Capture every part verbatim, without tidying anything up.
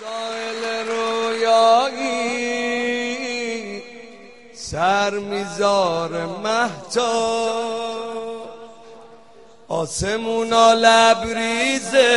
ساحل رویایی سر میذار مهتاب، آسمونا لبریزه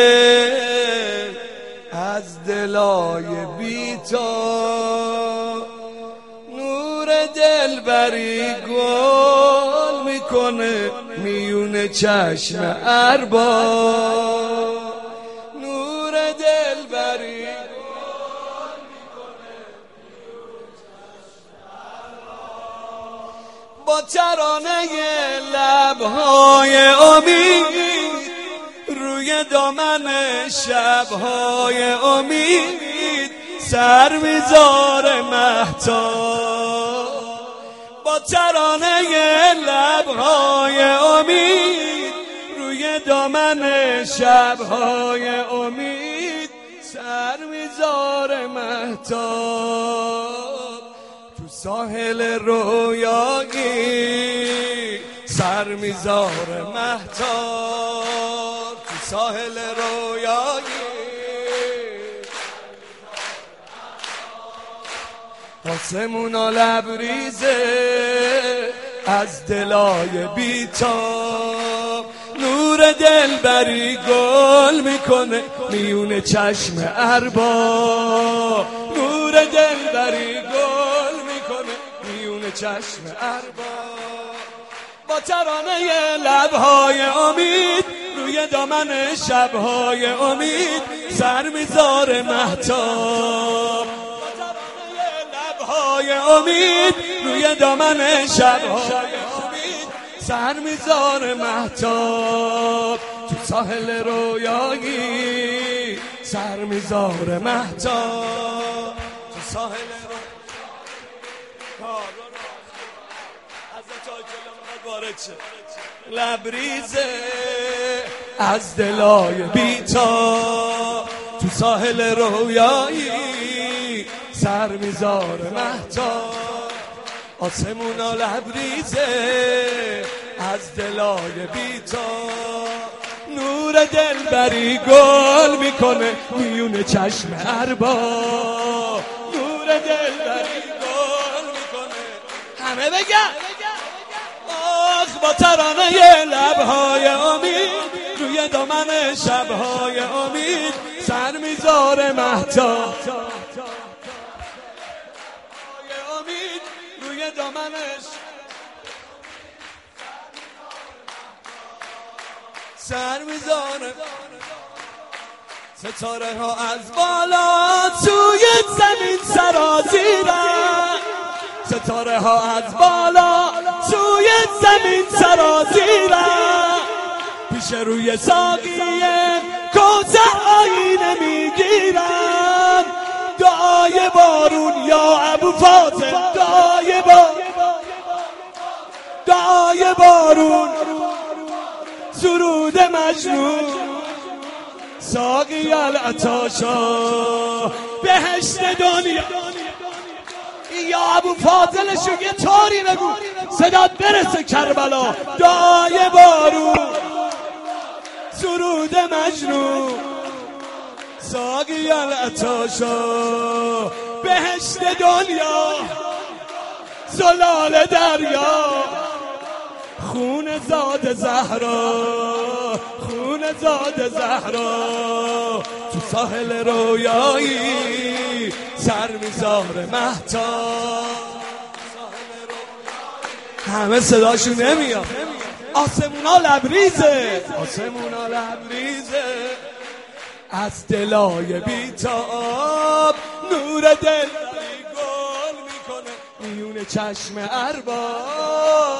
از دلای بی‌تاب، نور دلبری گل میکنه میون چشم ارباب، نور دلبری گل میکنه میون چشم ارباب، با ترانه لبهای امید روی دامن شبهای امید سر میذاره مهتاب، با ترانه لبهای امید روی دامن شبهای امید سر میذاره مهتاب، تو ساحل رویایی سر میذاره مهتاب، تو ساحل رویایی آسمونا لبریزه از دلای بی‌تاب، نور دلبری گل میکنه میون چشم ارباب، نور دلبری گل میکنه میون چشم ارباب، با ترانه لبهای امید روی دامن شبهای امید سر میذاره مهتاب، های امید روی دامن شبهای امید سر میذاره مهتاب، تو ساحل رویایی سر میذاره مهتاب، تو ساحل رویایی لبریزه از دلای بی‌تاب، تو ساحل رویایی سر میذاره مهتاب، آسمونا لبریزه از دلای بی‌تاب، نور دلبری گل میکنه میون چشم ارباب، نور دلبری گل میکنه همه بگن آخ، با ترانه لبهای امید روی دامن شبهای امید سر میذاره مهتاب، روی دامنش سر میذاره، ستاره ها از بالا توی زمین سرازیرن، ستاره ها از بالا توی زمین سرازیرن، پیش روی ساقیه کوثر آینه میگیرن، دعای بارون یا ابوالفاضل، دعای بارون دعای بارون سرود مجنون، ساقی العطاشا بهشت دنیا، یا ابوالفاضلشو یه طوری بگو صدات برسه کربلا، دعای بارون سرود مجنون، ساقی العطاشا بهشت دنیا، زلال دریا، خون زاد زهرا، خون زاد زهرا، تو ساحل رویایی سر میذاره مهتاب، همه صداشون نمیاد، آسمونا لبریزه، آسمونا لبریزه از دلای بی‌تاب، نور دلبری گل میکنه میون چشم ارباب،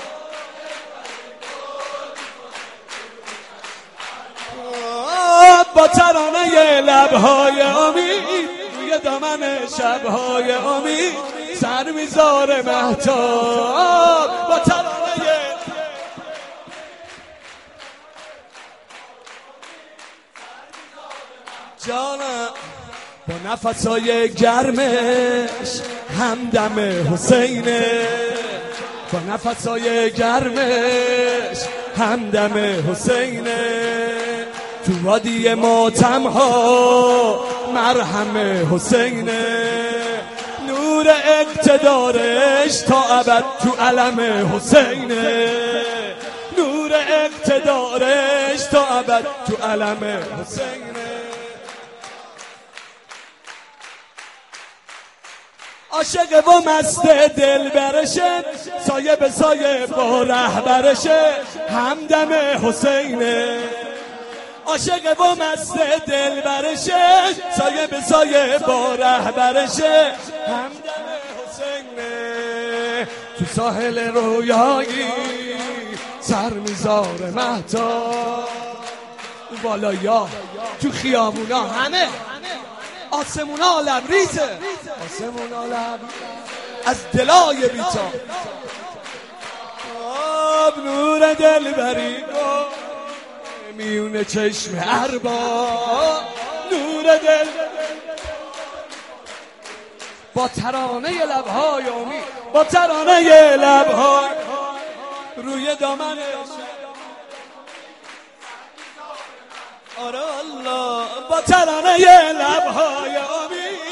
با ترانه لبهای امید روی دامن شبهای امید سر میذاره مهتاب، با ترانه جانم، با نفسای گرمش همدم حسینه، با نفسای گرمش همدم حسینه، تو وادی ماتم ها مرهم حسینه، نور اقتدارش تا ابد تو علم حسینه، نور اقتدارش تا ابد تو علم حسینه. عاشق و مست دل برشه، سایه به سایه با رهبرشه، همدم حسینه. عاشق و مست دل برشه، سایه به سایه با رهبرشه، همدم حسینه. تو ساحل رویایی سر میذاره مهتاب، بالایا تو خیابونا همه آسمونا لبریزه، آسمونا لبریزه از دلای بیتا. آب نور دل بریگو میونه چشم اربا، نور دل با ترانه لبهای امید، با ترانه لبهای روی دامن. آره الله با ترانه لبهای امید.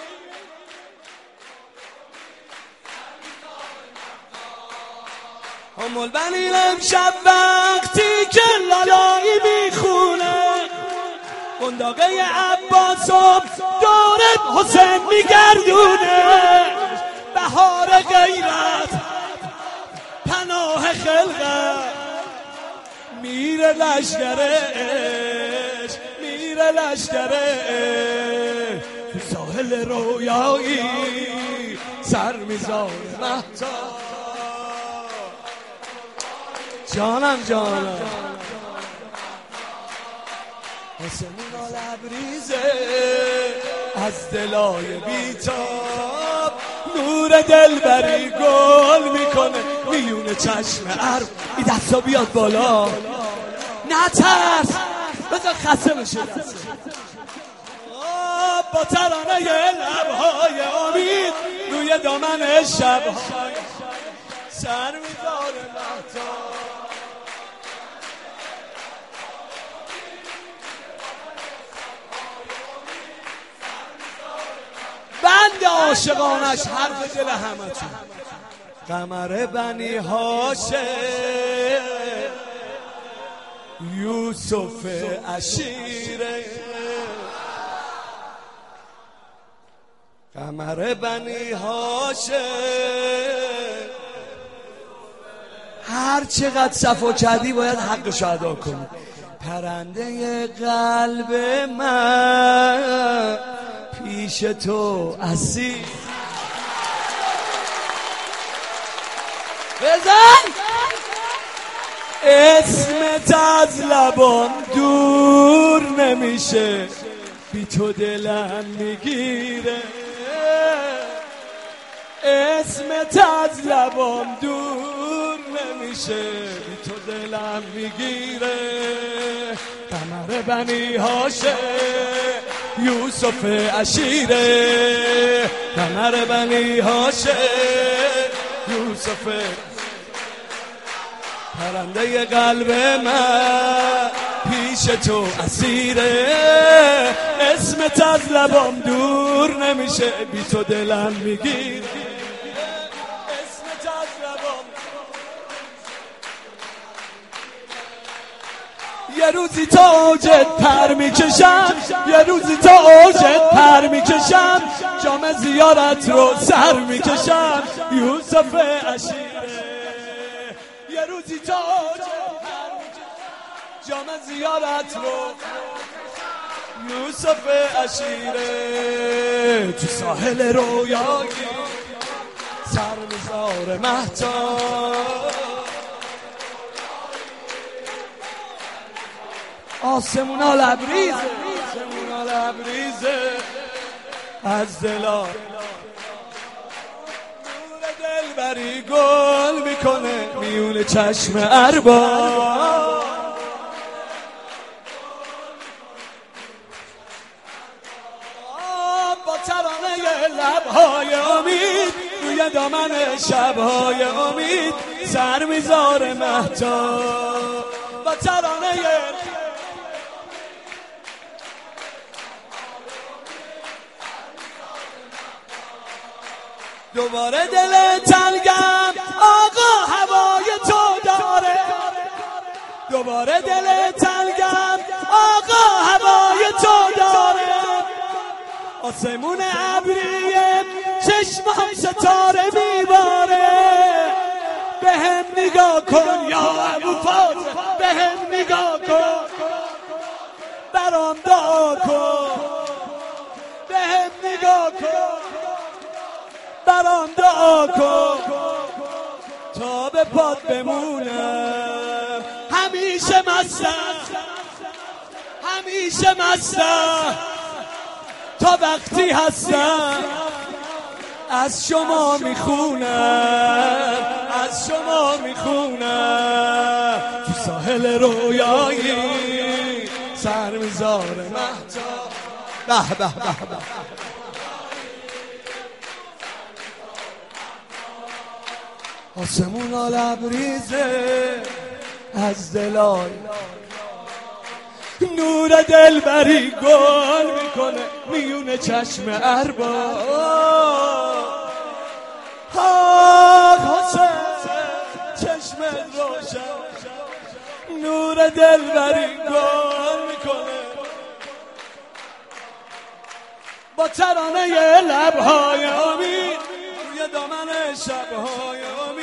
هم البنین امشب وقتی که لالایی میخونه، قنداقه عباسم دور حسین میگردونه، بهار غیرت پناه خلقت میره لشگرش، میره لشگرش. تو ساحل رویایی سر میذاره مهتاب، جانم جانم آسمونا لبریزه از دلای بیتاب، نور دلبری گل میکنه میونه چشم ارب. این دستا بیاد بالا، نترس بذار خسته بشه. با ترانه لبهای امید روی دامن شبهای سر میذاره مهتاب. بند عاشقانش حرف دل همه تو. قمر بنی هاشم یوسف عشیره، قمر بنی هاشم هر چقدر صفا کردی باید حقش ادا کنی. پرنده قلب من پیش تو اسیر بزن، اسمت از لبان دور نمیشه، بی تو دلم میگیره، اسمت از لبان دور نمیشه، بی تو دلم میگیره. قمر بنی هاشم یوسف عشیره، قمر بنی هاشم یوسف، پرنده قلب من پیش تو اسیره، اسمت از لبام دور نمیشه، بی تو دلم میگیر. اسمت از لبام یه روزی تا اوجت پر میکشم، یه روزی تا اوجت پر میکشم، جام زیارت رو سر میکشم یوسف عشیره. یه روزی تا اوجت پر میکشم، جام زیارت رو یوسف عشیره. تو ساحل رویایی سر میذاره مهتاب، آسمونا لبریزه، آسمونا لبریزه از دلا، نور دلبری گل میکنه میونه چشم ارباب. با ترانه لبهای امید روی دامن شبهای امید سر میذاره مهتاب، با ترانه دوباره دل تنگم آقا هوای تو داره، دوباره دل تنگم آقا هوای تو داره. آسمون ابریه چشمم ستاره میباره، به هم نگاه کن یا ابوالفضل، به هم نگاه کن، برام دعا کن، به هم نگاه کن، برام دعا کن، تا به پات بمونم. همیشه مستم، همیشه مستم، تا وقتی هستم از شما میخونم، از شما میخونم. تو ساحل رویایی سر میذاره مهتاب. به به به به آسمون لبریزه از دلای، نور دلبری گل میکنه میونه چشم ارباب. ها حسین چشم روشن، نور دلبری گل میکنه با ترانه لبهای امید روی دامن شبهای امید.